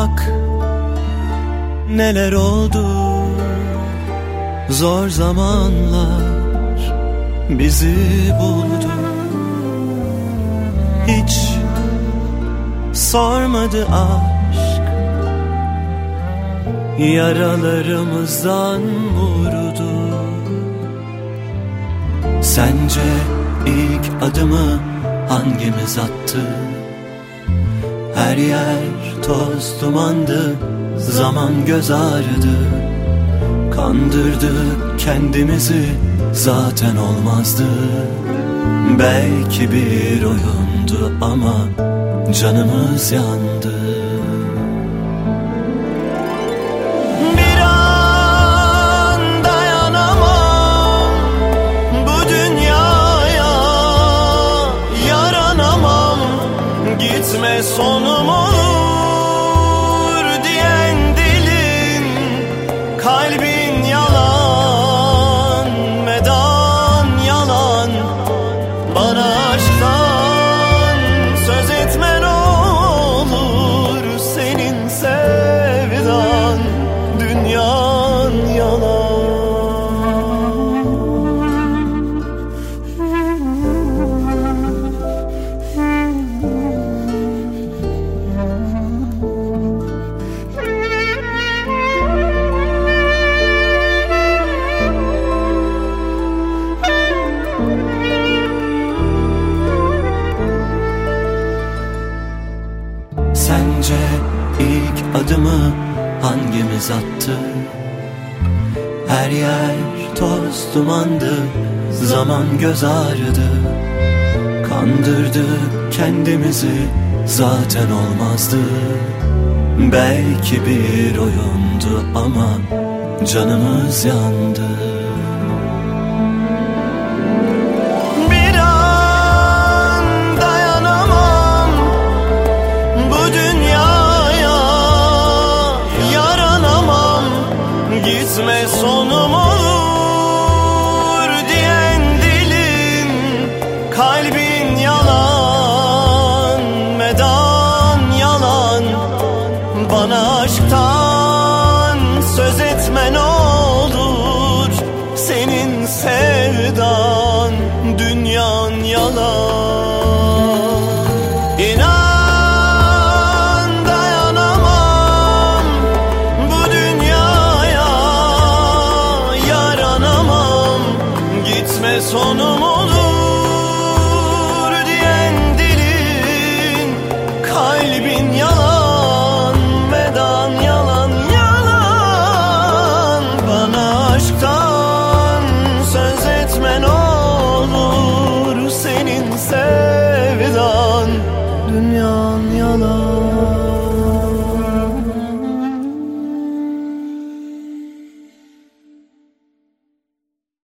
Bak neler oldu, zor zamanlar bizi buldu. Hiç sormadı aşk, yaralarımızdan vurdu. Sence ilk adımı hangimiz attı? Her yer toz dumandı, zaman göz ağrıdı. Kandırdık kendimizi, zaten olmazdı. Belki bir oyundu ama canımız yandı. Bir an dayanamam bu dünyaya, yaranamam, gitme sonum olur diyen dilin, kalbin yalan, medan yalan. Bana aşktan söz etme ne olur, senin sevdan dünyan yalan. Sence ilk adımı hangimiz attı? Her yer toz dumandı, zaman göz ağrıdı. Kandırdık kendimizi, zaten olmazdı. Belki bir oyundu ama canımız yandı. Gitme sonum olur diyen dilin, kalbin yalan, medan yalan. Bana aşktan söz etme ne olur, senin sevdan dünyan yalan. İnan sonum olur diyen dilin, kalbin yalan, medan yalan yalan. Bana aşktan söz etme ne olur, senin sevdan dünya.